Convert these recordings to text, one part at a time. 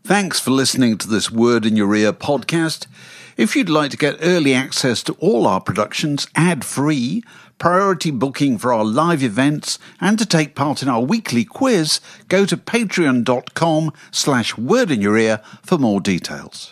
Thanks for listening to this Word in Your Ear podcast. If you'd like to get early access to all our productions ad-free, priority booking for our live events, and to take part in our weekly quiz, go to patreon.com/wordinyourear for more details.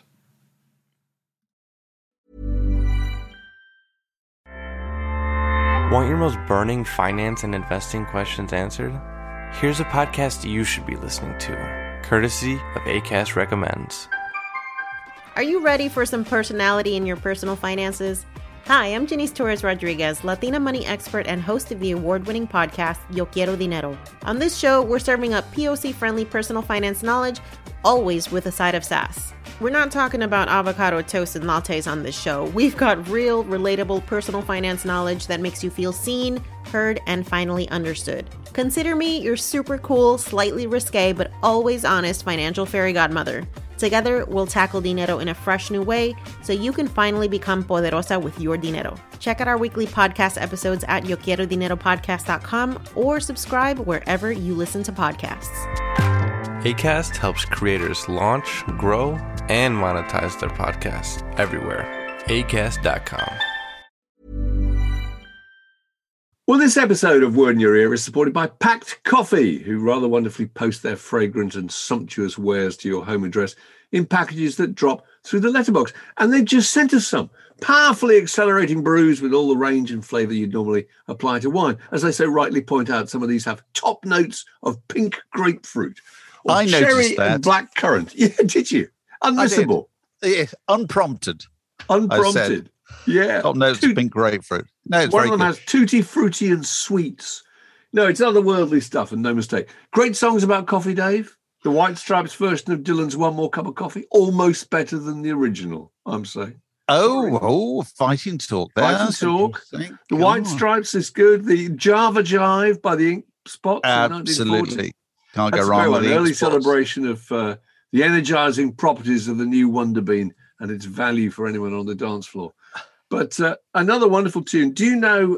Want your most burning finance and investing questions answered? Here's a podcast you should be listening to, courtesy of Acast Recommends. Are you ready for some personality in your personal finances? Hi, I'm Janice Torres Rodriguez, Latina money expert and host of the award-winning podcast, Yo Quiero Dinero. On this show, we're serving up POC-friendly personal finance knowledge, always with a side of sass. We're not talking about avocado toast and lattes on this show. We've got real, relatable personal finance knowledge that makes you feel seen, heard, and finally understood. Consider me your super cool, slightly risque, but always honest financial fairy godmother. Together, we'll tackle dinero in a fresh new way so you can finally become poderosa with your dinero. Check out our weekly podcast episodes at yoquierodineropodcast.com or subscribe wherever you listen to podcasts. Acast helps creators launch, grow, and monetize their podcasts everywhere. Acast.com. Well, this episode of Word in Your Ear is supported by Pact Coffee, who rather wonderfully post their fragrant and sumptuous wares to your home address in packages that drop through the letterbox. And they've just sent us some powerfully accelerating brews with all the range and flavour you'd normally apply to wine. As they so rightly point out, some of these have top notes of pink grapefruit. I cherry noticed that. And black currant. Yeah, did you? Unmissable. Yes, unprompted. Unprompted. Yeah. Top notes of pink grapefruit. No, it's One very of them good. has tutti frutti and sweets. No, it's otherworldly stuff, and no mistake. Great songs about coffee, Dave. The White Stripes version of Dylan's One More Cup of Coffee, almost better than the original, I'm saying. Fighting talk there. Fighting That's talk. interesting. The Come White on. Stripes is good. The Java Jive by the Ink Spots. in 1940. Absolutely. Can't That's go a wrong great with one. the An early Ink Spots. celebration of the energizing properties of the new Wonder Bean and its value for anyone on the dance floor. But another wonderful tune. Do you know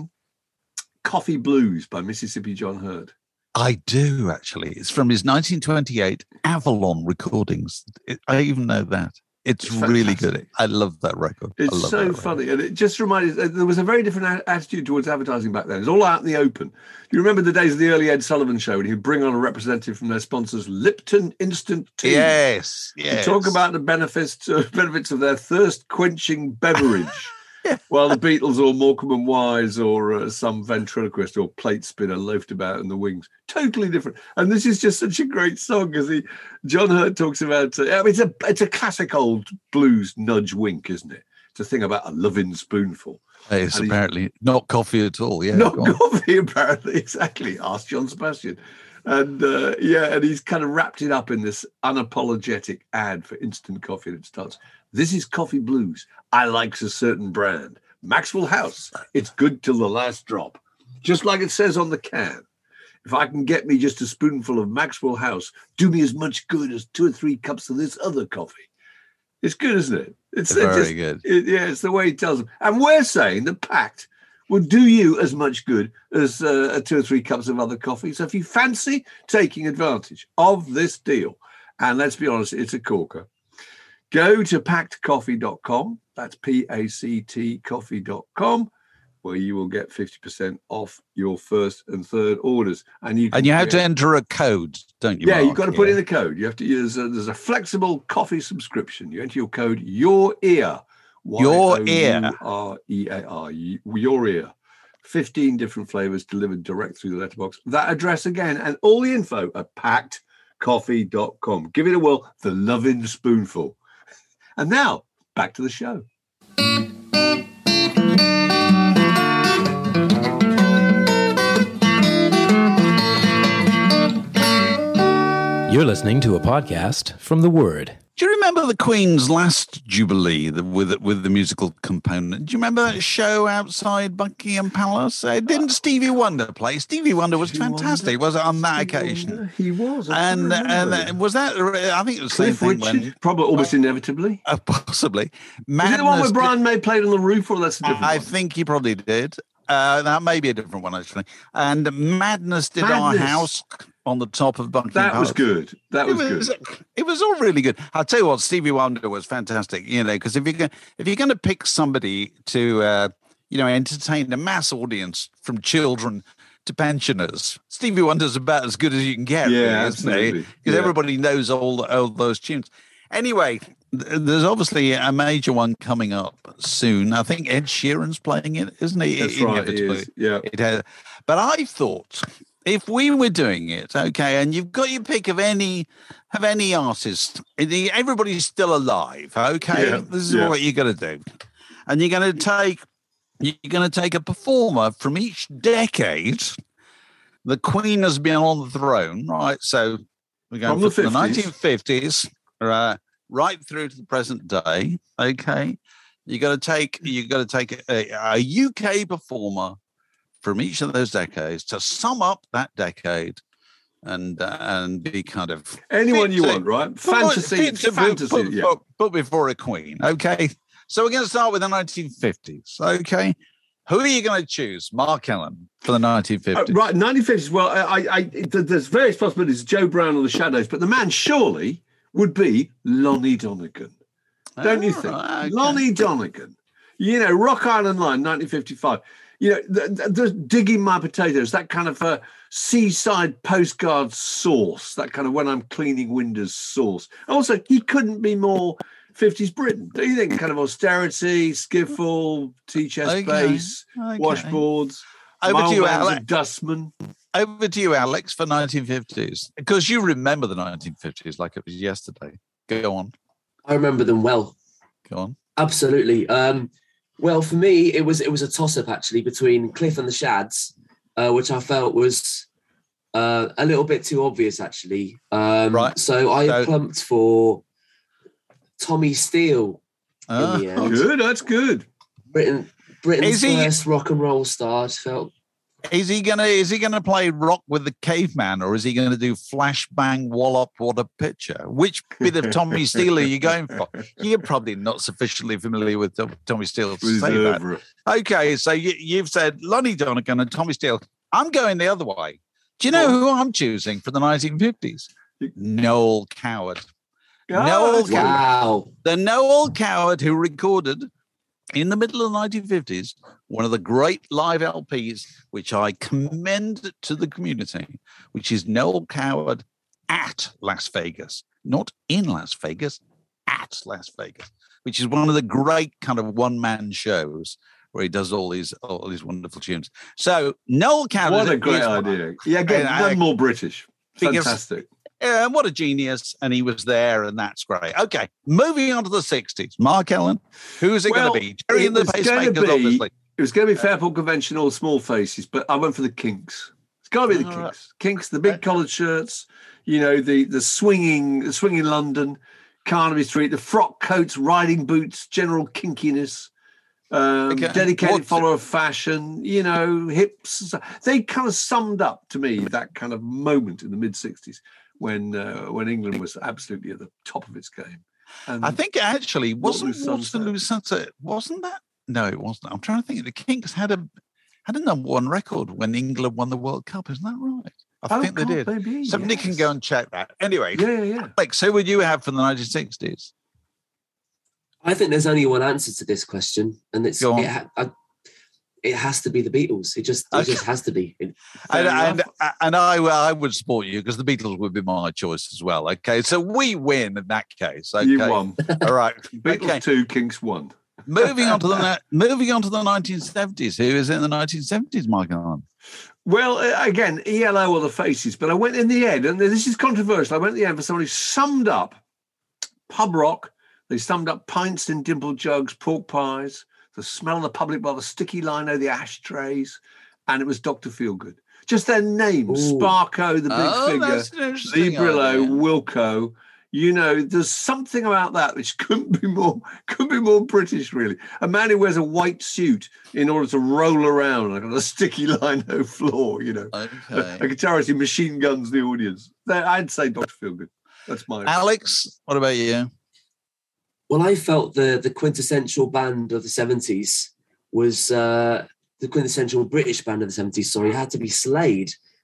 Coffee Blues by Mississippi John Hurt? I do, actually. It's from his 1928 Avalon recordings. I even know that. It's really good. I love that record. I It's love so that funny. And it just reminded there was a very different attitude towards advertising back then. It's all out in the open. Do you remember the days of the early Ed Sullivan show when he'd bring on a representative from their sponsors, Lipton Instant Tea? Yes. To talk about the benefits of their thirst-quenching beverage. While the Beatles or Morecambe and Wise or some ventriloquist or plate spinner loafed about in the wings. Totally different. And this is just such a great song because John Hurt talks about, it's a classic old blues nudge wink, isn't it? It's a thing about a loving spoonful. It's apparently not coffee at all. Yeah, not coffee, apparently. Exactly. Ask John Sebastian. And and he's kind of wrapped it up in this unapologetic ad for instant coffee that starts, "This is Coffee Blues. I likes a certain brand. Maxwell House. It's good till the last drop." Just like it says on the can. If I can get me just a spoonful of Maxwell House, do me as much good as 2 or 3 cups of this other coffee. It's good, isn't it? It's very good. It's the way he tells them. And we're saying the Pact will do you as much good as 2 or 3 cups of other coffee. So if you fancy taking advantage of this deal, and let's be honest, it's a corker, go to pactcoffee.com. That's PACT coffee.com, where you will get 50% off your first and third orders. And you have to enter a code, don't you? Yeah, Mark? you've got to put in the code. You have to use there's a flexible coffee subscription. You enter your code Your Ear. Your Ear. YOUREAR. Your Ear. 15 different flavors delivered direct through the letterbox. That address again, and all the info at pactcoffee.com. Give it a whirl. The loving spoonful. And now back to the show. You're listening to a podcast from The Word. Do you remember the Queen's last Jubilee with the musical component? Do you remember that show outside Buckingham Palace? Didn't Stevie Wonder play? Stevie Wonder was fantastic, was it, on that occasion? He was. And was that, I think it was the same Cliff thing Richard, when... probably almost inevitably. Possibly. Is it the one where Madness Brian May played on the roof, or that's a different I one? think he probably did. That may be a different one, actually. And Madness did Our Madness. House. on the top of Buckingham That was Palace. good. That was good. It was all really good. I'll tell you what, Stevie Wonder was fantastic. Because if you're going to pick somebody to entertain a mass audience from children to pensioners, Stevie Wonder's about as good as you can get. Yeah, really, absolutely. Because everybody knows all those tunes. Anyway, there's obviously a major one coming up soon. I think Ed Sheeran's playing it, isn't he? That's right. He is. Yeah. But I thought if we were doing it, okay, and you've got your pick of any artist, everybody's still alive, okay. Yeah, this is what you're going to do, and you're going to take a performer from each decade. The Queen has been on the throne, right? So we're going from the 1950s, right through to the present day. Okay, you got to take a UK performer from each of those decades to sum up that decade and be kind of anyone you want, right? Fantasy. Put before a queen. Okay, so we're going to start with the 1950s. Okay. Who are you going to choose? Mark Ellen for the 1950s. Right, 1950s. Well, there's various possibilities. Joe Brown or the Shadows, but the man surely would be Lonnie Donegan. Don't you think? Okay. Lonnie Donegan. Rock Island Line, 1955. The Digging My Potatoes, that kind of seaside postcard sauce, that kind of when I'm cleaning windows sauce. Also, he couldn't be more 50s Britain. Do you think? Kind of austerity, skiffle, tea-chest bass, washboards, over to you, Alex. Dustman. Over to you, Alex, for 1950s. Because you remember the 1950s like it was yesterday. Go on. I remember them well. Go on. Absolutely. Well, for me, it was a toss-up, actually, between Cliff and the Shads, which I felt was a little bit too obvious, actually. Right. So I plumped for Tommy Steele in the end. Good, that's good. Britain's first rock and roll star. Felt. Is he gonna play rock with the Caveman, or is he gonna do flashbang wallop what a picture? Which bit of Tommy Steele are you going for? You're probably not sufficiently familiar with Tommy Steele to say that. Okay, so you've said Lonnie Donegan and Tommy Steele. I'm going the other way. Do you know who I'm choosing for the 1950s? Noel Coward. Wow. The Noel Coward who recorded in the middle of the 1950s one of the great live LPs, which I commend to the community, which is Noel Coward at Las Vegas, not in Las Vegas, at Las Vegas, which is one of the great kind of one-man shows where he does all these wonderful tunes. So Noel Coward, what a great idea! Yeah, again, more British, fantastic. What a genius, and he was there, and that's great. Okay, moving on to the 60s. Mark Ellen, who's it going to be? Jerry and the Pacemakers, obviously. It was going to be Fairport Convention or Small Faces, but I went for the Kinks. It's got to be the Kinks. Kinks, the big collared shirts, the swinging London, Carnaby Street, the frock coats, riding boots, general kinkiness. Dedicated follower of fashion, hips. They kind of summed up to me that kind of moment in the mid-60s when England was absolutely at the top of its game. And I think actually wasn't Waterloo Sunset? Wasn't that? No, it wasn't. I'm trying to think. The Kinks had a number one record when England won the World Cup. Isn't that right? I think they did. Maybe, somebody can go and check that. Anyway, yeah. Alex, who would you have for the 1960s? I think there's only one answer to this question, and it has to be the Beatles. It just has to be. And I would support you because the Beatles would be my choice as well. Okay, so we win in that case. Okay. You won. All right. Beatles 2, Kinks 1. Moving on to the 1970s. Who is in the 1970s, Michael? Well, again, ELO or the Faces, but I went in the end, and this is controversial. I went in the end for somebody who summed up pub rock. They summed up pints in dimpled jugs, pork pies, the smell of the public bar, the sticky lino, the ashtrays, and it was Dr. Feelgood. Just their names, Sparko, the big figure, Zebrillo, Wilco. There's something about that which couldn't be more British, really. A man who wears a white suit in order to roll around like on a sticky lino floor, Okay. A guitarist who machine guns the audience. I'd say Dr. Feelgood. That's my Alex, what about you? Well, I felt the quintessential band of the 70s was the quintessential British band of the 70s. Sorry, it had to be Slade.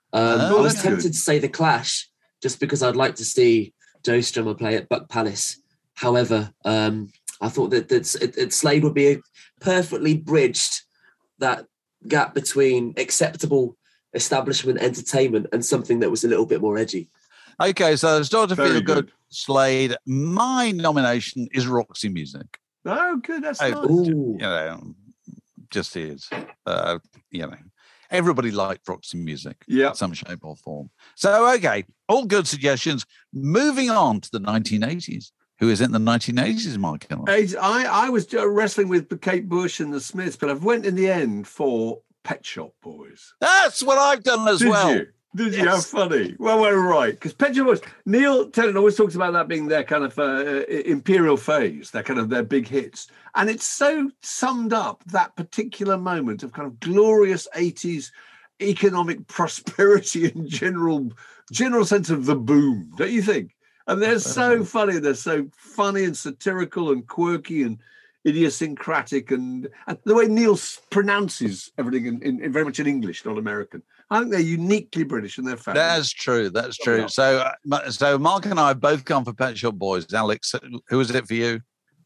I was that's tempted good. to say The Clash, just because I'd like to see Joe Strummer play at Buck Palace. However, I thought that Slade would be perfectly bridged that gap between acceptable establishment entertainment and something that was a little bit more edgy. Okay, so it's Dr. Very Feel good. Good, Slade. My nomination is Roxy Music. Oh, good. That's Oh, nice. Ooh. You know, just is. You know, everybody liked Roxy Music. Yeah. In some shape or form. So, okay, all good suggestions. Moving on to the 1980s. Who is in the 1980s, Mark? I was wrestling with Kate Bush and the Smiths, but I went in the end for Pet Shop Boys. That's what I've done as well. Did you? How funny. Well, we're right. Because Pet Shop Boys, Neil Tennant always talks about that being their kind of imperial phase, their big hits. And it's so summed up that particular moment of kind of glorious 80s economic prosperity and general sense of the boom, don't you think? And they're so funny. They're so funny and satirical and quirky and idiosyncratic. And the way Neil pronounces everything in very much in English, not American. I think they're uniquely British and they're fabulous. That's true. So Mark and I have both gone for Pet Shop Boys. Alex, who was it for you?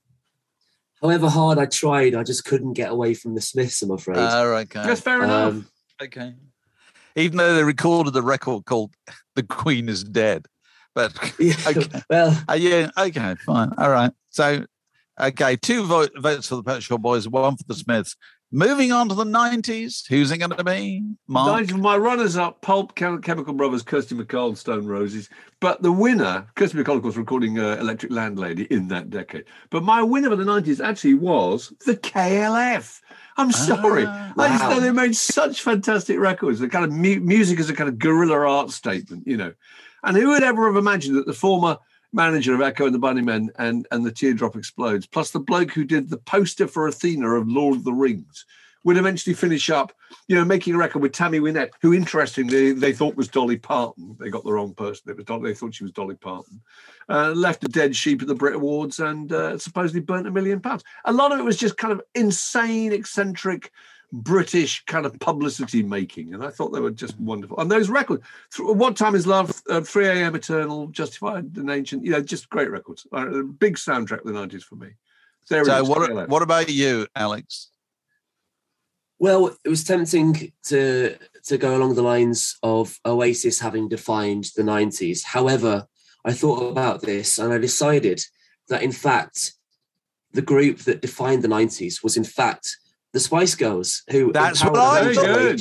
However hard I tried, I just couldn't get away from the Smiths, I'm afraid. Okay. That's fair enough. Okay. Even though they recorded the record called The Queen is Dead. But Yeah, okay. well, Yeah, okay, fine. All right. So, okay, 2 votes for the Pet Shop Boys, 1 for the Smiths. Moving on to the 90s, who's it going to be? Mark? My runners-up, Pulp, Chemical Brothers, Kirsty MacColl, and Stone Roses. But the winner, Kirsty MacColl, of course, recording Electric Landlady in that decade. But my winner for the 90s actually was the KLF. I'm sorry. I just wow. know they made such fantastic records. The kind of music is a kind of guerrilla art statement, you know. And who would ever have imagined that the former manager of Echo and the Bunnymen and the Teardrop Explodes, plus the bloke who did the poster for Athena of Lord of the Rings, would eventually finish up, you know, making a record with Tammy Wynette, who, interestingly, they thought was Dolly Parton. They got the wrong person. It was they thought she was Dolly Parton. Left a dead sheep at the Brit Awards and supposedly burnt £1 million. A lot of it was just kind of insane, eccentric, British kind of publicity making, and I thought they were just wonderful. And those records, What Time Is Love, 3 A.M. Eternal, Justified and Ancient, you know, just great records. A big soundtrack of the 90s for me. So what about you, Alex? Well, it was tempting to go along the lines of Oasis having defined the 90s. However, I thought about this and I decided that, in fact, the group that defined the 90s was, in fact, the Spice Girls, who That's what I've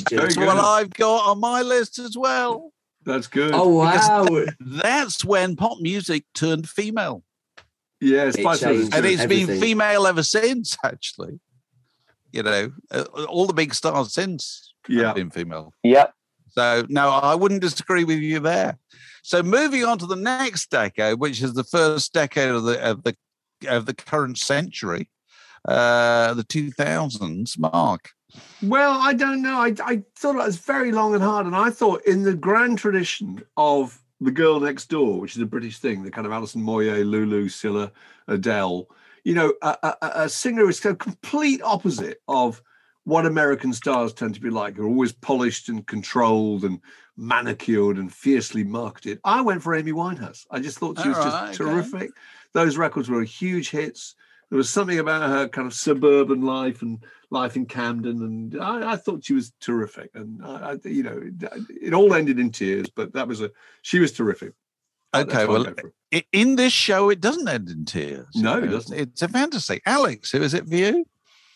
got on my list as well. That's good. Oh, wow. That's when pop music turned female. Yeah, Spice Girls. And it's everything. been female ever since, actually. You know, all the big stars since have been female. Yeah. So, no, I wouldn't disagree with you there. So moving on to the next decade, which is the first decade of the current century, the 2000s, Mark. Well, I don't know. I thought it was very long and hard, and I thought in the grand tradition of The Girl Next Door, which is a British thing, the kind of Alison Moyet, Lulu, Scylla, Adele, you know, a singer is a complete opposite of what American stars tend to be like. They're always polished and controlled and manicured and fiercely marketed. I went for Amy Winehouse. I just thought she was just terrific. Those records were huge hits. There was something about her kind of suburban life and life in Camden, and I thought she was terrific. And you know, it all ended in tears, but she was terrific. Okay, well, in this show, it doesn't end in tears. No, it doesn't. It's a fantasy. Alex, who is it for you?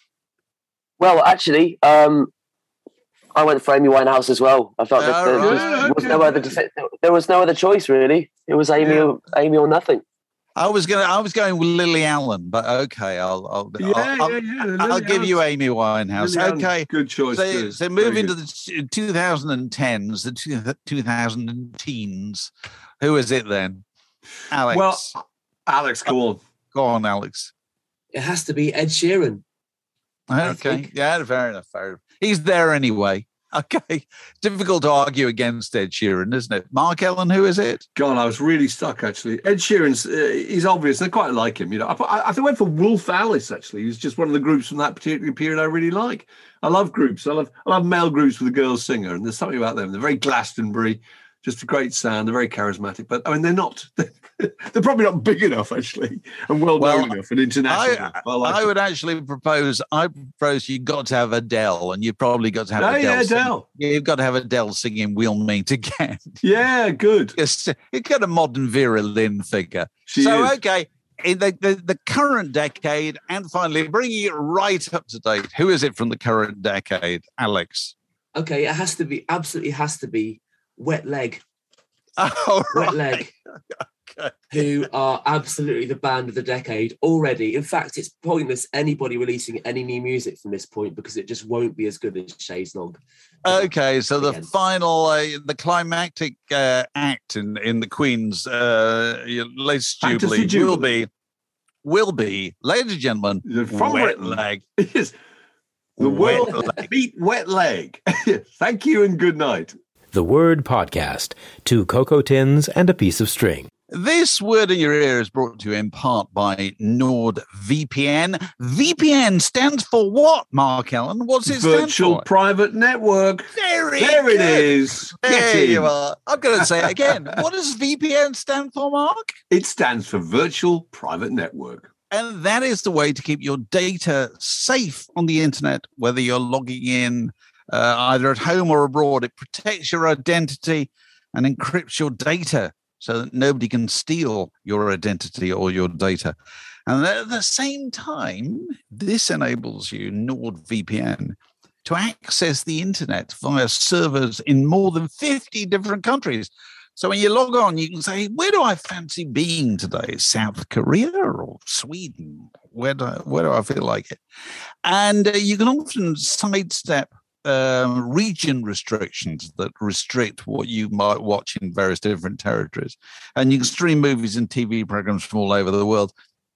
Well, actually, I went for Amy Winehouse as well. I felt that there was no other choice, really. It was Amy or nothing. I was going with Lily Allen, but okay, I'll give you Amy Winehouse. Lily okay, good choice. So move into the 2010s, the 2010s. Who is it then? Alex. Well, Alex, go on, Alex. It has to be Ed Sheeran. Okay, yeah, fair enough. He's there anyway. Okay. Difficult to argue against Ed Sheeran, isn't it? Mark Ellen, who is it? God, I was really stuck, actually. Ed Sheeran's, he's obvious. I quite like him. You know, I went for Wolf Alice, actually. He's just one of the groups from that particular period I really like. I love groups. I love male groups with a girl singer, and there's something about them. They're very Glastonbury, just a great sound. They're very charismatic, but I mean, they're not. They're probably not big enough, actually, and well-known enough and international. I would actually propose. I propose you've got to have Adele, and you've probably got to have Adele. Yeah, Adele. You've got to have Adele singing "We'll Meet Again." Yeah, good. It's got a modern Vera Lynn figure. She is. Okay, in the current decade, and finally bringing it right up to date. Who is it from the current decade, Alex? Okay, it has to be. Absolutely has to be Wet Leg. Oh, Wet Leg. Who are absolutely the band of the decade already. In fact, it's pointless anybody releasing any new music from this point because it just won't be as good as Chaise Longue. Okay, so the final, the climactic act in the Queen's latest Jubilee will be, ladies and gentlemen, from Wet Leg. Yes, the world beat Wet Leg. Thank you and good night. The Word Podcast. 2 cocoa tins and a piece of string. This Word in Your Ear is brought to you in part by NordVPN. VPN stands for what, Mark Ellen? What's it stand for? Virtual Private Network. There it is. There you are. I'm going to say it again. What does VPN stand for, Mark? It stands for Virtual Private Network. And that is the way to keep your data safe on the internet, whether you're logging in either at home or abroad. It protects your identity and encrypts your data so that nobody can steal your identity or your data. And at the same time, this enables you, NordVPN, to access the internet via servers in more than 50 different countries. So when you log on, you can say, where do I fancy being today? South Korea or Sweden? Where do I feel like it? And you can often sidestep region restrictions that restrict what you might watch in various different territories. And you can stream movies and TV programs from all over the world.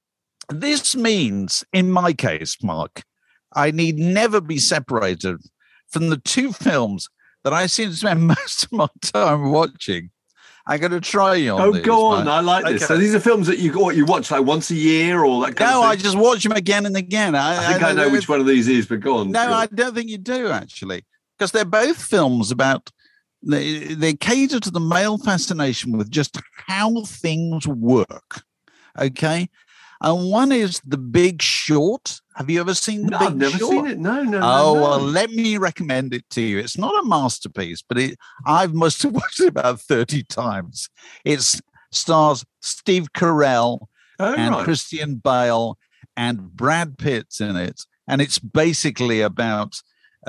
This means, in my case, Mark, I need never be separated from the 2 films that I seem to spend most of my time watching. I'm going to try you on this. Oh, go on. I like this. So these are films that you watch like once a year or that kind of thing? No, I just watch them again and again. I think I know which one of these is, but go on. No, I don't think you do, actually, because they're both films about, they cater to the male fascination with just how things work, okay? And one is The Big Short. Have you ever seen The Big Short? I've never seen it. No. Well, let me recommend it to you. It's not a masterpiece, but I must have watched it about 30 times. It stars Steve Carell and Christian Bale and Brad Pitt's in it. And it's basically about,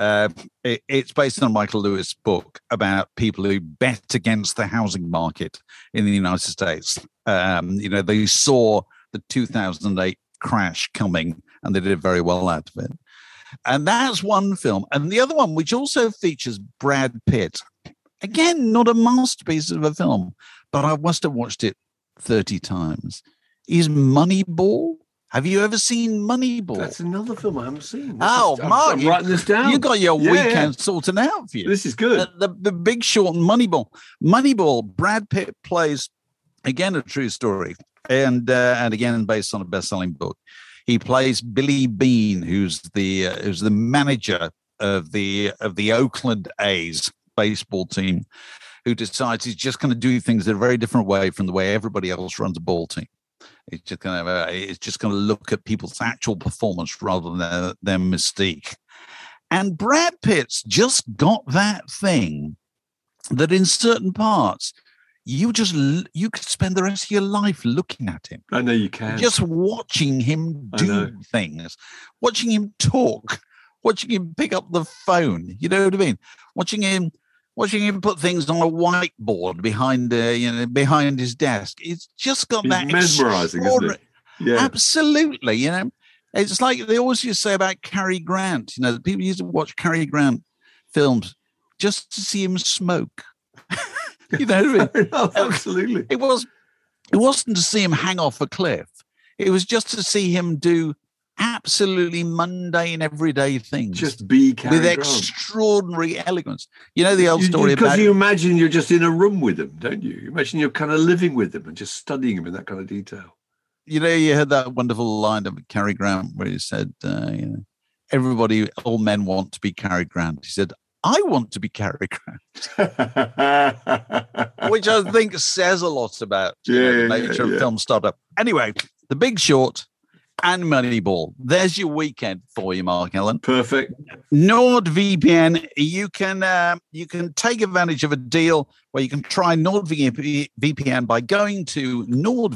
it's based on a Michael Lewis book about people who bet against the housing market in the United States. They saw the 2008 crash coming, and they did very well out of it. And that's one film. And the other one, which also features Brad Pitt, again, not a masterpiece of a film, but I must have watched it 30 times, is Moneyball. Have you ever seen Moneyball? That's another film I haven't seen. Mark, I'm writing this down. You got your weekend sorted out for you. This is good. The Big Short and Moneyball. Moneyball, Brad Pitt plays, again, a true story. And again, based on a best-selling book, he plays Billy Beane, who's the manager of the Oakland A's baseball team, who decides he's just going to do things in a very different way from the way everybody else runs a ball team. It's just going to look at people's actual performance rather than their mystique. And Brad Pitt's just got that thing that in certain parts, you could spend the rest of your life looking at him. I know you can. Just watching him do things, watching him talk, watching him pick up the phone. You know what I mean? Watching him put things on a whiteboard behind his desk. It's just got that mesmerizing, isn't it? Yeah, absolutely. It's like they always used to say about Cary Grant. People used to watch Cary Grant films just to see him smoke. You know what I mean? Absolutely. It wasn't to see him hang off a cliff. It was just to see him do absolutely mundane, everyday things. Just be Cary with Grant. Extraordinary elegance. You know the old story because about... you imagine you're just in a room with them, don't you? You imagine you're kind of living with them and just studying them in that kind of detail. You know, you heard that wonderful line of Cary Grant where he said, everybody, all men want to be Cary Grant. He said, I want to be Cary Grant. Which I think says a lot about the nature of film startup. Anyway, The Big Short and Moneyball. There's your weekend for you, Mark Ellen. Perfect. NordVPN, you can take advantage of a deal where you can try NordVPN by going to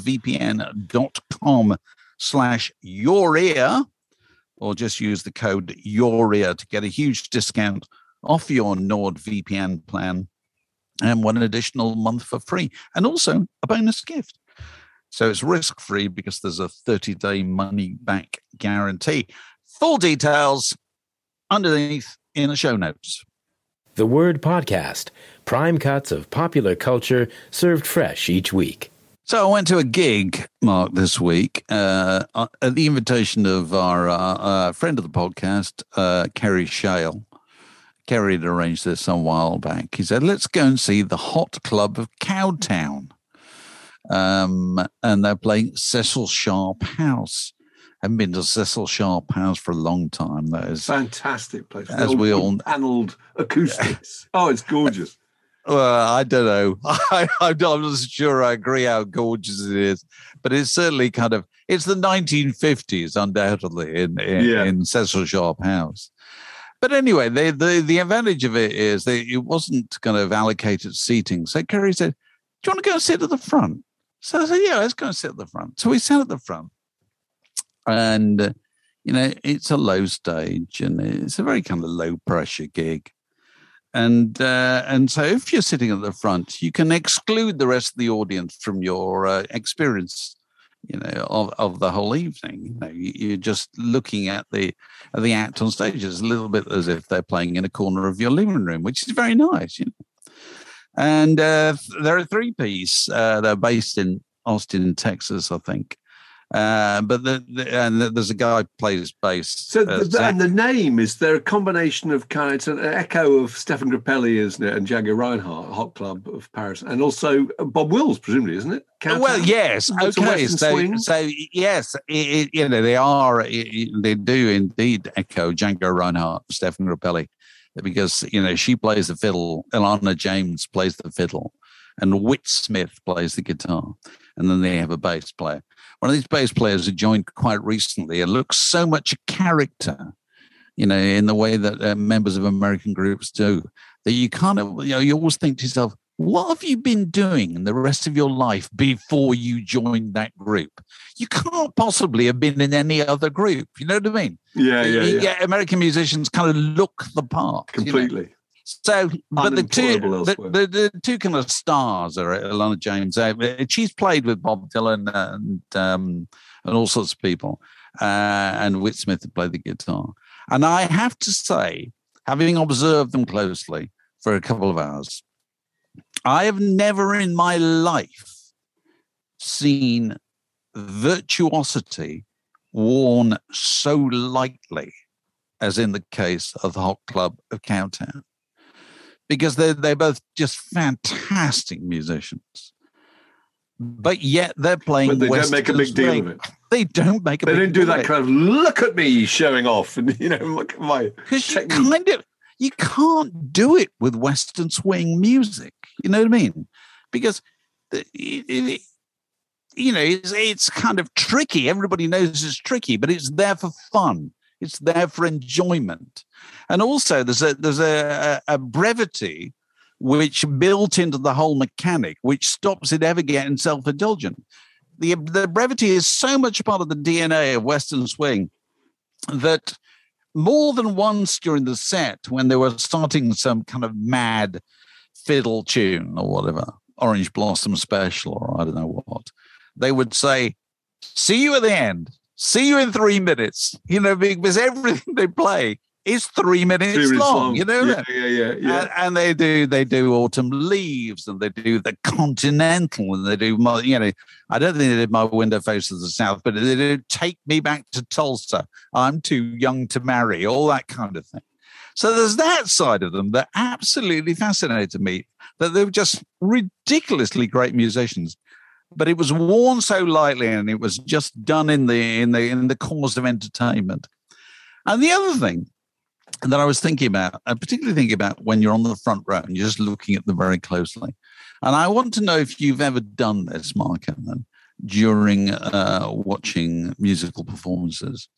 nordvpn.com/yourear, or just use the code YourEar to get a huge discount off your NordVPN plan and 1 additional month for free, and also a bonus gift. So it's risk-free because there's a 30-day money-back guarantee. Full details underneath in the show notes. The Word Podcast, prime cuts of popular culture served fresh each week. So I went to a gig, Mark, this week at the invitation of our friend of the podcast, Kerry Shale. Kerry had arranged this some while back. He said, let's go and see the Hot Club of Cowtown. And they're playing Cecil Sharp House. I haven't been to Cecil Sharp House for a long time. That is fantastic place. As we all panelled acoustics. Oh, it's gorgeous. Well, I don't know. I'm not sure I agree how gorgeous it is, but it's certainly it's the 1950s, undoubtedly, in Cecil Sharp House. But anyway, the advantage of it is that it wasn't kind of allocated seating. So Kerry said, do you want to go and sit at the front? So I said, yeah, let's go and sit at the front. So we sat at the front. And, it's a low stage and it's a very kind of low pressure gig. And so if you're sitting at the front, you can exclude the rest of the audience from your experience, of the whole evening. You're just looking at the act on stage. It's a little bit as if they're playing in a corner of your living room, which is very nice, And there are 3-piece. They're based in Austin, Texas, I think. But there's a guy who plays bass. So and the name is there a combination of it's an echo of Stefan Grappelli, isn't it, and Django Reinhardt, Hot Club of Paris, and also Bob Wills, presumably, isn't it? Cowtown? Well, yes. Okay, so yes, they do indeed echo Django Reinhardt, Stefan Grappelli, because she plays the fiddle, Ilana James plays the fiddle, and Whit Smith plays the guitar, and then they have a bass player. One of these bass players who joined quite recently and looks so much a character, in the way that members of American groups do, that you you always think to yourself, what have you been doing in the rest of your life before you joined that group? You can't possibly have been in any other group. You know what I mean? Yeah. American musicians kind of look the part. Completely. So, but the two kind of stars are Ilana James. She's played with Bob Dylan and all sorts of people, and Whit Smith had played the guitar. And I have to say, having observed them closely for a couple of hours, I have never in my life seen virtuosity worn so lightly as in the case of the Hot Club of Cowtown. Because they're both just fantastic musicians, but yet they're playing. But they don't make a big deal of it. They don't make a big deal. They don't do that kind of look at me showing off, and look at my. Because you can't do it with Western swing music. You know what I mean? Because it's kind of tricky. Everybody knows it's tricky, but it's there for fun. It's there for enjoyment. And also there's a brevity which built into the whole mechanic, which stops it ever getting self-indulgent. The brevity is so much part of the DNA of Western swing that more than once during the set, when they were starting some kind of mad fiddle tune or whatever, Orange Blossom Special or I don't know what, they would say, "See you at the end. See you in 3 minutes," because everything they play is 3 minutes long. You know that? Yeah. And they do Autumn Leaves, and they do The Continental, and they do, you know, I don't think they did My Window Faces the South, but they did Take Me Back to Tulsa, I'm Too Young to Marry, all that kind of thing. So there's that side of them that absolutely fascinated me, that they were just ridiculously great musicians. But it was worn so lightly, and it was just done in the cause of entertainment. And the other thing that I was thinking about, and particularly thinking about when you're on the front row and you're just looking at them very closely. And I want to know if you've ever done this, Mark Ellen, during watching musical performances.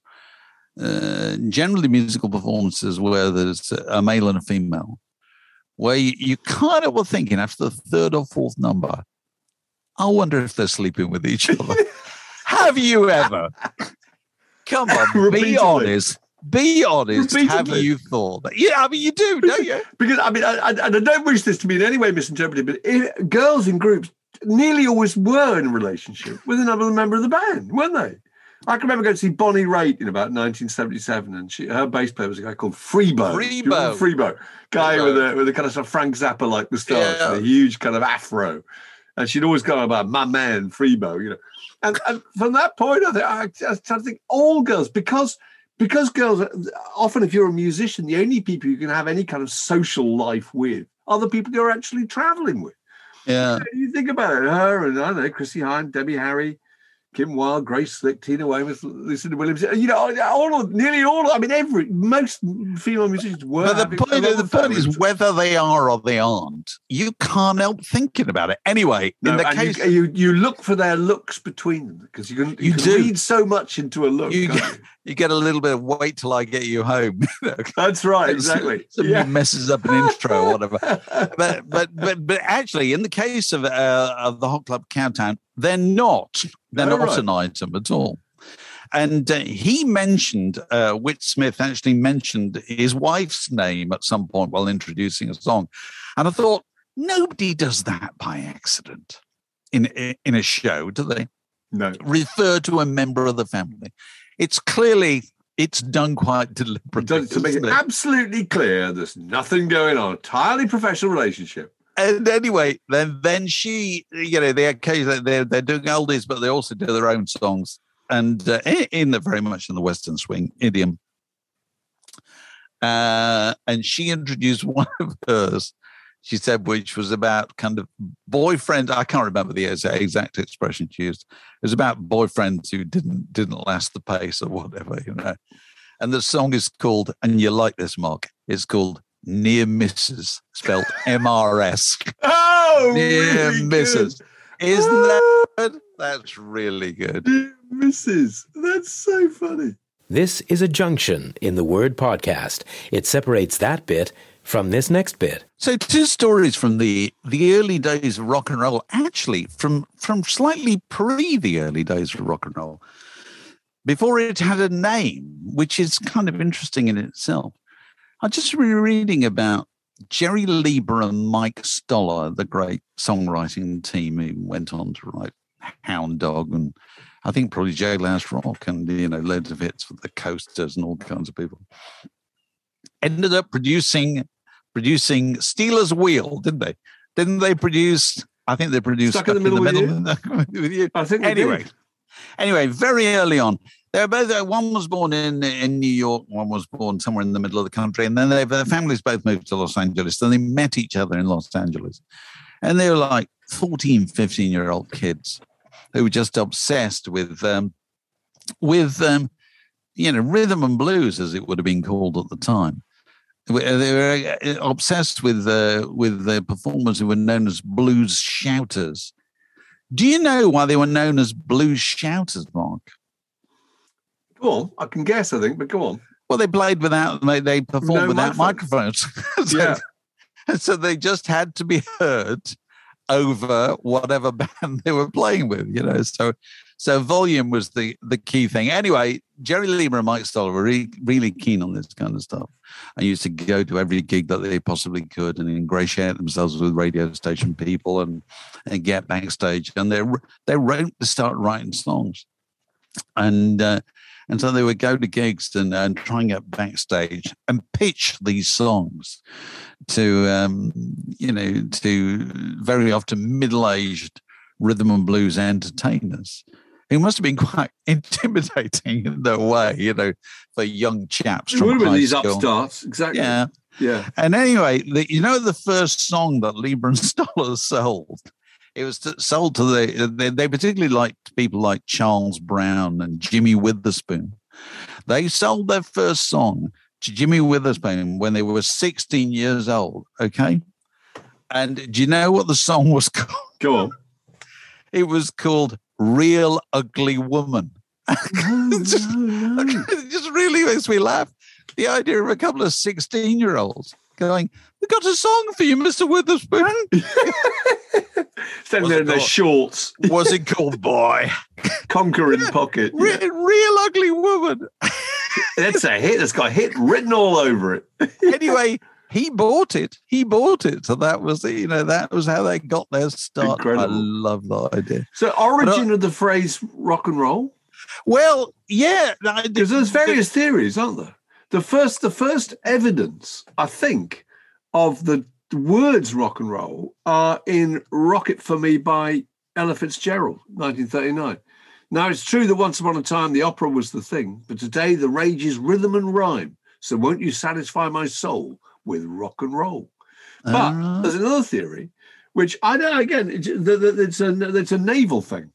Generally musical performances where there's a male and a female, where you kind of were thinking after the third or fourth number, I wonder if they're sleeping with each other. Have you ever? Come on, be honest. Be honest. Repeatedly. Have you thought that? Yeah, I mean, you do, don't you? Because, I mean, I don't wish this to be in any way misinterpreted, but girls in groups nearly always were in a relationship with another member of the band, weren't they? I can remember going to see Bonnie Raitt in about 1977, and her bass player was a guy called Freebo. Freebo. Guy with a kind of Frank Zappa-like moustache, and a huge kind of afro. And she'd always go about my man, Freebo, you know. And from that point, I was trying to think, all girls, because girls, often if you're a musician, the only people you can have any kind of social life with are the people you're actually traveling with. Yeah. You think about it, her and, I don't know, Chrissie Hynde, Debbie Harry, Kim Wilde, Grace Slick, Tina Weymouth, Lucinda Williams, you know, nearly all, I mean, most female musicians were. But the point is whether they are or they aren't. You can't help thinking about it. Anyway, in the case. You look for their looks between them, because you can read so much into a look. You get a little bit of wait till I get you home. That's right, exactly. Somebody messes up an intro or whatever. But actually, in the case of the Hot Club Countdown, they're not an item at all. And he mentioned, Whit Smith actually mentioned his wife's name at some point while introducing a song. And I thought, nobody does that by accident in a show, do they? No. Refer to a member of the family. It's done quite deliberately. To make it absolutely clear, there's nothing going on. Entirely professional relationship. And anyway, then she, you know, they're doing oldies, but they also do their own songs, and very much in the Western swing idiom. And she introduced one of hers, she said, which was about kind of boyfriend. I can't remember the exact expression she used. It was about boyfriends who didn't last the pace or whatever, you know. And the song is called, and you like this, Mark, it's called Near Misses, spelled MRS. Oh, Near really Misses. Good. Isn't that good? That's really good. Near Misses. That's so funny. This is a junction in the word podcast. It separates that bit from this next bit. So 2 stories from the early days of rock and roll, actually from slightly pre the early days of rock and roll, before it had a name, which is kind of interesting in itself. I'm just rereading about Jerry Lieber and Mike Stoller, the great songwriting team who went on to write Hound Dog and I think probably Jailhouse Rock and, you know, loads of hits with the Coasters and all kinds of people. Ended up producing Stealers Wheel, didn't they? Didn't they produce? I think they produced Stuck in the Middle with You. I think anyway, very early on. They were both. One was born in New York. One was born somewhere in the middle of the country, and then their families both moved to Los Angeles. Then they met each other in Los Angeles, and they were like 14, 15-year-old kids who were just obsessed with you know, rhythm and blues, as it would have been called at the time. They were obsessed with the performers who were known as blues shouters. Do you know why they were known as blues shouters, Mark? Go on. I can guess, I think, but go on. Well, they performed without microphones. So they just had to be heard over whatever band they were playing with, you know. So volume was the key thing. Anyway, Jerry Lieber and Mike Stoller were really keen on this kind of stuff. I used to go to every gig that they possibly could and ingratiate themselves with radio station people and get backstage. And they started writing songs. And And so they would go to gigs and try and get backstage and pitch these songs to, to very often middle-aged rhythm and blues entertainers. It must have been quite intimidating in their way, for young chaps. It would have been these school. upstarts, exactly. Yeah. Yeah. And anyway, the first song that Leiber and Stoller sold, it was sold to they particularly liked people like Charles Brown and Jimmy Witherspoon. They sold their first song to Jimmy Witherspoon when they were 16 years old, okay? And do you know what the song was called? Go on. It was called Real Ugly Woman. It just really makes me laugh. The idea of a couple of 16-year-olds going, "We got a song for you, Mr. Witherspoon." Standing there in their shorts. Was it called Boy? Conquering Pocket. Real Ugly Woman. That's a hit. It's got hit written all over it. Anyway, he bought it. So that was, that was how they got their start. Incredible. I love that idea. So origin of the phrase rock and roll? Well, yeah. Because there's various theories, aren't there? The first evidence, I think, of the words rock and roll are in Rocket for Me by Ella Fitzgerald, 1939. Now, it's true that once upon a time the opera was the thing, but today the rage is rhythm and rhyme. So won't you satisfy my soul with rock and roll? But there's another theory, which I don't. Again, it's a naval thing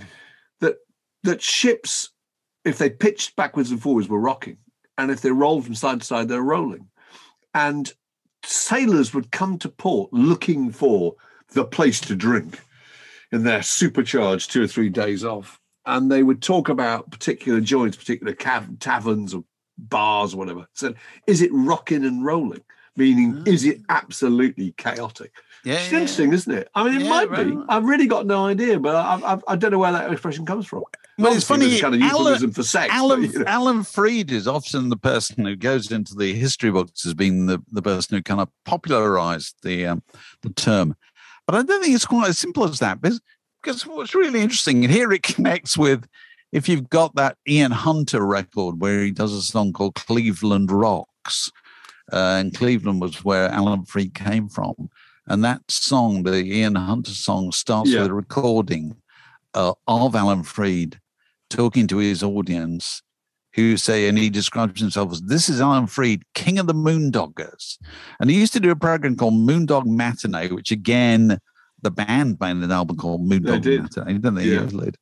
that ships, if they pitched backwards and forwards, were rocking, and if they rolled from side to side, they're rolling, and sailors would come to port looking for the place to drink in their supercharged 2 or 3 days off, and they would talk about particular joints, particular taverns or bars or whatever. So, is it rocking and rolling? Meaning, is it absolutely chaotic? Yeah, it's interesting, isn't it? I mean, it might be. I've really got no idea, but I don't know where that expression comes from. Well, it's funny. It's kind of euphemism for sex. Alan Freed is often the person who goes into the history books as being the person who kind of popularized the term. But I don't think it's quite as simple as that, because what's really interesting, and here it connects with, if you've got that Ian Hunter record where he does a song called Cleveland Rocks, and Cleveland was where Alan Freed came from. And that song, the Ian Hunter song, starts with a recording of Alan Freed talking to his audience, who say, and he describes himself as, "This is Alan Freed, king of the Moondoggers." And he used to do a program called Moondog Matinee, which again, the band made an album called Moondog Matinee, didn't they? Years later.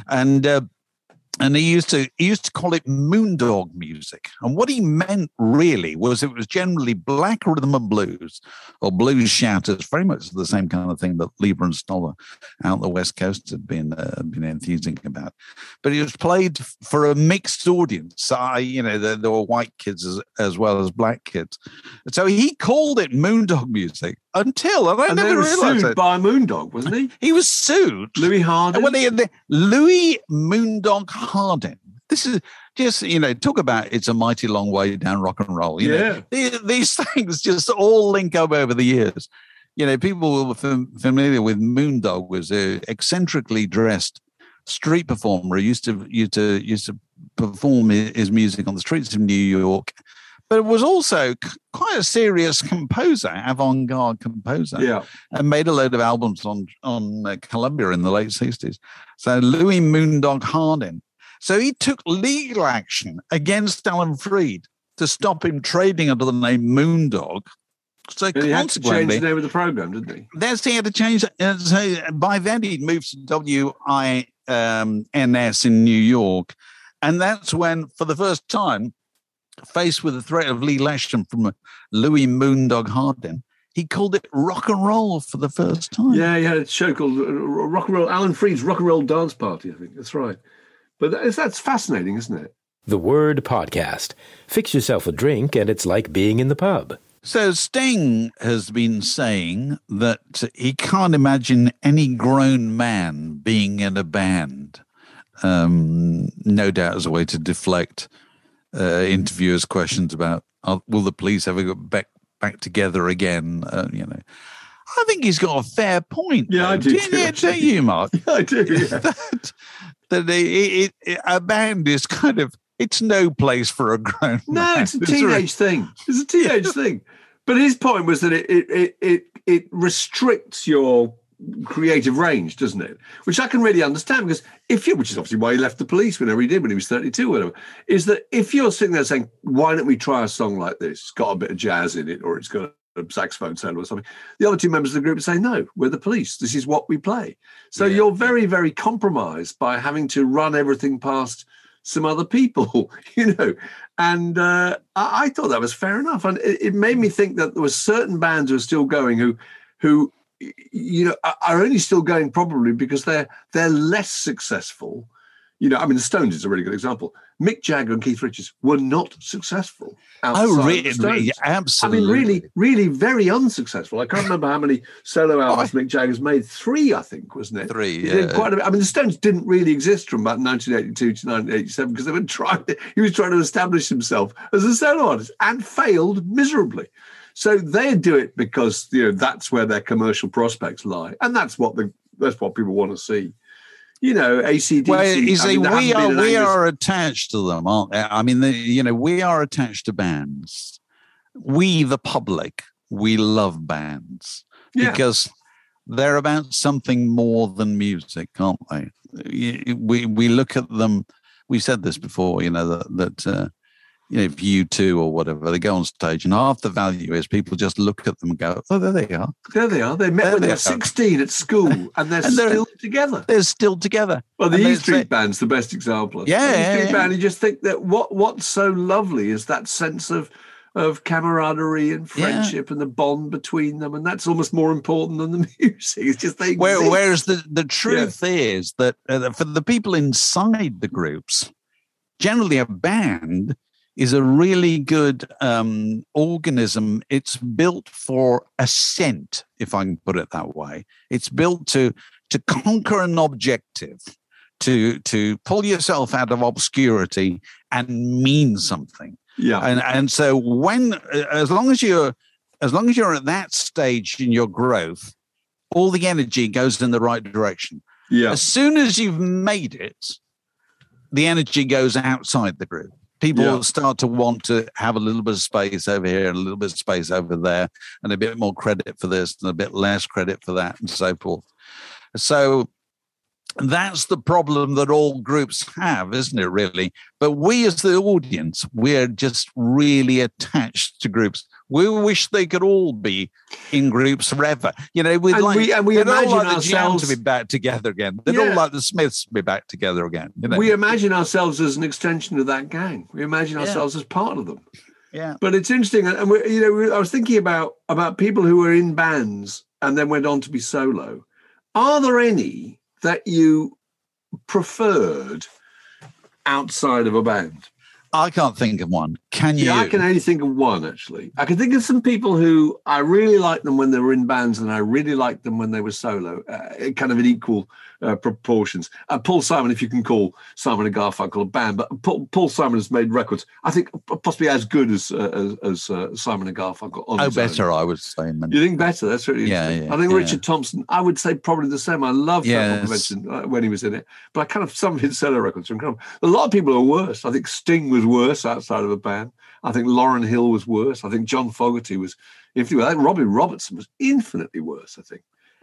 And he used to call it moondog music. And what he meant really was it was generally black rhythm and blues, or blues shouters, very much the same kind of thing that Leiber and Stoller out the West Coast had been enthusing about. But it was played for a mixed audience. There were white kids as well as black kids. So he called it moondog music until, and I never realized sued by Moondog, wasn't he? He was sued. Louis Hardin. Louis Moondog Hardin. This is just, talk about it's a mighty long way down rock and roll. These things just all link up over the years. People were familiar with Moondog was an eccentrically dressed street performer who used to perform his music on the streets of New York, but was also quite a serious composer, avant-garde composer, and made a load of albums on Columbia in the late 60s. So Louis Moondog Hardin. So he took legal action against Alan Freed to stop him trading under the name Moondog. So he had to change the name of the program, didn't he? He had to change. So by then he'd moved to WINS in New York, and that's when, for the first time, faced with the threat of Lee Lesham from Louis Moondog Hardin, he called it rock and roll for the first time. Yeah, he had a show called Rock and Roll, Alan Freed's Rock and Roll Dance Party, I think. That's right. But that's fascinating, isn't it? The Word Podcast. Fix yourself a drink and it's like being in the pub. So Sting has been saying that he can't imagine any grown man being in a band, no doubt as a way to deflect interviewers' questions about will the Police ever get back together again? I think he's got a fair point. Yeah, I do. Don't you, Mark? Yeah, I do. Yeah. that a band is kind of It's no place for a grown man. It's a teenage thing. It's a teenage thing. But his point was that it restricts your creative range, doesn't it? Which I can really understand, because which is obviously why he left the police whenever he did, when he was 32 or whatever, is that if you're sitting there saying, why don't we try a song like this? It's got a bit of jazz in it, or it's got a saxophone solo or something. The other two members of the group say, no, we're the police. This is what we play. So you're very, very compromised by having to run everything past some other people, And I thought that was fair enough. And it made me think that there were certain bands who are still going who are only still going probably because they're less successful. The Stones is a really good example. Mick Jagger and Keith Richards were not successful. Really? Absolutely. Really, really very unsuccessful. I can't remember how many solo albums Mick Jagger's made. 3, I think, wasn't it? 3, He did quite a bit. The Stones didn't really exist from about 1982 to 1987 because he was trying to establish himself as a solo artist and failed miserably. So they do it because that's where their commercial prospects lie, and that's what people want to see. AC/DC. Well, we are attached to them, aren't they? We are attached to bands. We, the public, we love bands because they're about something more than music, aren't they? We look at them. We said this before, that if U2 or whatever, they go on stage and half the value is people just look at them and go, oh, there they are. There they are. They met when they were 16 at school and they're still together. They're still together. Well, the E Street Band's the best example. The E Street Band, you just think that what's so lovely is that sense of camaraderie and friendship and the bond between them. And that's almost more important than the music. It's just whereas the truth is that for the people inside the groups, generally a band is a really good organism. It's built for ascent, if I can put it that way. It's built to conquer an objective, to pull yourself out of obscurity and mean something. Yeah. And so as long as you're at that stage in your growth, all the energy goes in the right direction. Yeah. As soon as you've made it, the energy goes outside the group. People start to want to have a little bit of space over here and a little bit of space over there and a bit more credit for this and a bit less credit for that and so forth. So that's the problem that all groups have, isn't it, really? But we as the audience, we're just really attached to groups. We wish they could all be in groups forever. We'd imagine all like ourselves the Jam to be back together again. They'd all like the Smiths to be back together again. We imagine ourselves as an extension of that gang. We imagine ourselves as part of them. Yeah. But it's interesting, and I was thinking about people who were in bands and then went on to be solo. Are there any that you preferred outside of a band? I can't think of one. Can you? Yeah, I can only think of one, actually. I can think of some people who I really liked them when they were in bands and I really liked them when they were solo, kind of in equal proportions. Paul Simon, if you can call Simon and Garfunkel a band, but Paul Simon has made records, I think, possibly as good as Simon and Garfunkel on his better, own. I would say. You think better? That's really interesting. I think Richard Thompson, I would say probably the same. I loved that convention when he was in it, but some of his solo records are incredible. A lot of people are worse. I think Sting was worse outside of a band. I think Lauryn Hill was worse. I think John Fogerty was infinitely. I think Robbie Robertson was infinitely worse, I think.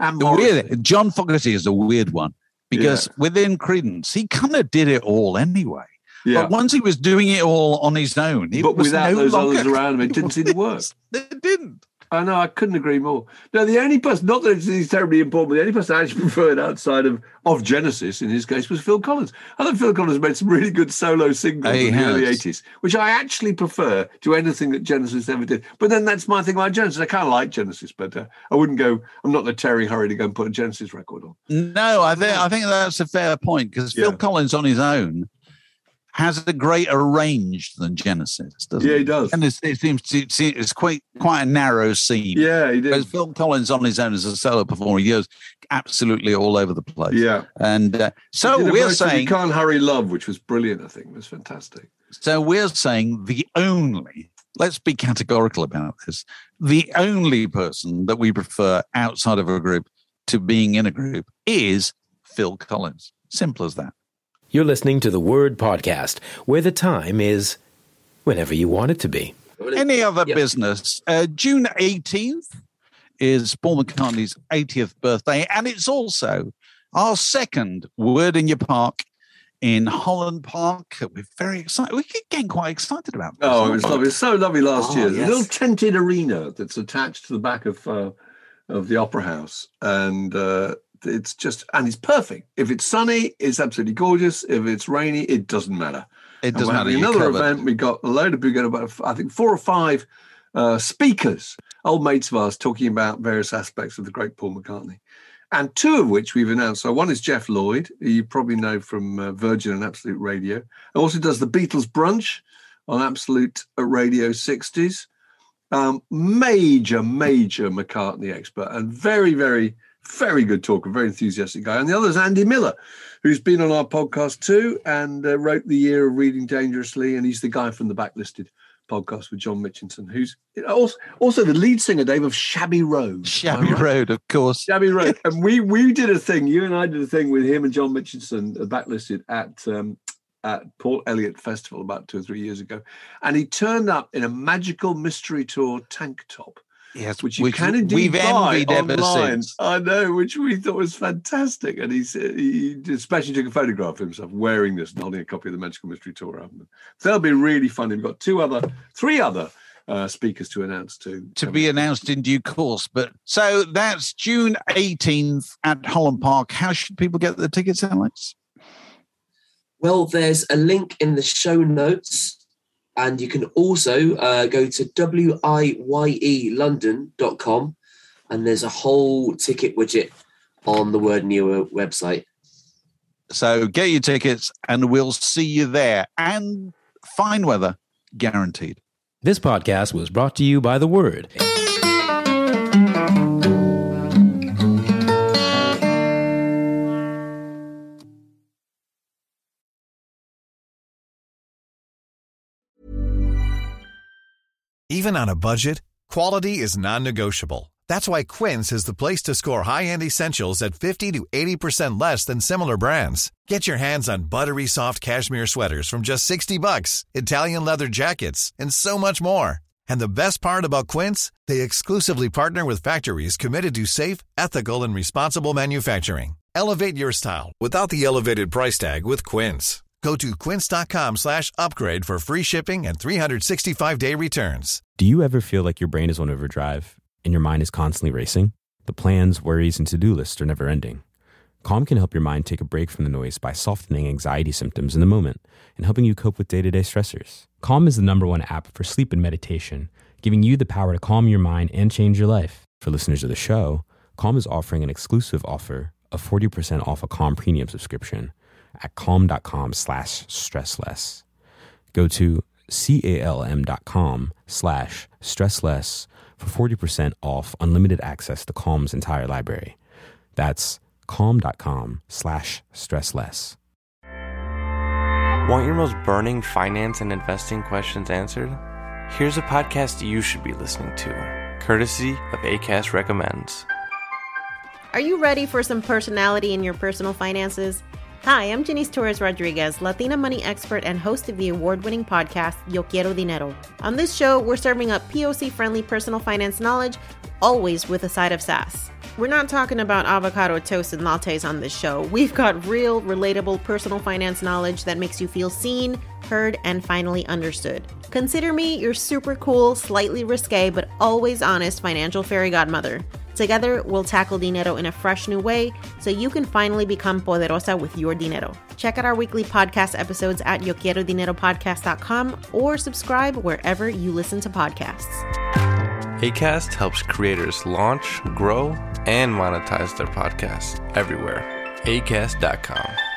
And John Fogerty is a weird one because within Creedence, he kind of did it all anyway. Yeah. But once he was doing it all on his own, but without those others around him, it didn't seem to work. It didn't. I know, I couldn't agree more. Now, the only person, not that it's terribly important, but the only person I actually preferred outside of Genesis, in his case, was Phil Collins. I thought Phil Collins made some really good solo singles in the early 80s, which I actually prefer to anything that Genesis ever did. But then that's my thing about Genesis. I kind of like Genesis, but I wouldn't go, I'm not in a tearing hurry to go and put a Genesis record on. No, I think that's a fair point, because Phil Collins on his own has a greater range than Genesis, doesn't he? Yeah, he does. And it seems it's quite a narrow scene. Yeah, he did. Whereas Phil Collins on his own as a solo performer, he goes absolutely all over the place. Yeah. And so we're saying... You Can't Hurry Love, which was brilliant, I think. It was fantastic. So we're saying let's be categorical about this, the only person that we prefer outside of a group to being in a group is Phil Collins. Simple as that. You're listening to the Word Podcast, where the time is whenever you want it to be. Any other business? June 18th is Paul McCartney's 80th birthday, and it's also our second Word in Your Park in Holland Park. We're very excited. We're getting quite excited about this. Oh, it was lovely. It was so lovely last year. Yes. A little tented arena that's attached to the back of the Opera House, and it's perfect. If it's sunny, it's absolutely gorgeous. If it's rainy, it doesn't matter. It doesn't matter. Another event, we got a load of people, about I think 4 or 5 speakers, old mates of ours, talking about various aspects of the great Paul McCartney. And 2 of which we've announced. So one is Jeff Lloyd, who you probably know from Virgin and Absolute Radio. He also does the Beatles Brunch on Absolute Radio 60s. Major McCartney expert and very, very, very good talker, very enthusiastic guy. And the other is Andy Miller, who's been on our podcast too and wrote The Year of Reading Dangerously. And he's the guy from the Backlisted podcast with John Mitchinson, who's also the lead singer, Dave, of Shabby Road. Shabby Road, of course. Shabby Road. And we did a thing, you and I did a thing with him and John Mitchinson, Backlisted, at Port Elliot Festival about 2 or 3 years ago. And he turned up in a Magical Mystery Tour tank top. Yes, which you can indeed buy ever online. since. I know, which we thought was fantastic. And he especially took a photograph of himself wearing this and holding a copy of the Magical Mystery Tour album. So that'll be really fun. We've got 3 other speakers to announce too. To be announced in due course. But so that's June 18th at Holland Park. How should people get the tickets, Alex? Well, there's a link in the show notes. And you can also go to wielondon.com, and there's a whole ticket widget on the Word Newer website. So get your tickets and we'll see you there. And fine weather, guaranteed. This podcast was brought to you by The Word. Even on a budget, quality is non-negotiable. That's why Quince is the place to score high-end essentials at 50 to 80% less than similar brands. Get your hands on buttery soft cashmere sweaters from just $60, Italian leather jackets, and so much more. And the best part about Quince, they exclusively partner with factories committed to safe, ethical, and responsible manufacturing. Elevate your style without the elevated price tag with Quince. Go to quince.com/upgrade for free shipping and 365-day returns. Do you ever feel like your brain is on overdrive and your mind is constantly racing? The plans, worries, and to-do lists are never ending. Calm can help your mind take a break from the noise by softening anxiety symptoms in the moment and helping you cope with day-to-day stressors. Calm is the #1 app for sleep and meditation, giving you the power to calm your mind and change your life. For listeners of the show, Calm is offering an exclusive offer of 40% off a Calm Premium subscription at calm.com/stressless. Go to calm.com/stressless for 40% off unlimited access to Calm's entire library. That's calm.com/stressless. Want your most burning finance and investing questions answered? Here's a podcast you should be listening to, courtesy of Acast Recommends. Are you ready for some personality in your personal finances? Hi, I'm Janice Torres Rodriguez, Latina money expert and host of the award-winning podcast, Yo Quiero Dinero. On this show, we're serving up POC-friendly personal finance knowledge, always with a side of sass. We're not talking about avocado toast and lattes on this show. We've got real, relatable personal finance knowledge that makes you feel seen, heard, and finally understood. Consider me your super cool, slightly risque, but always honest financial fairy godmother. Together, we'll tackle dinero in a fresh new way so you can finally become poderosa with your dinero. Check out our weekly podcast episodes at yoquierodineropodcast.com or subscribe wherever you listen to podcasts. Acast helps creators launch, grow, and monetize their podcasts everywhere. Acast.com.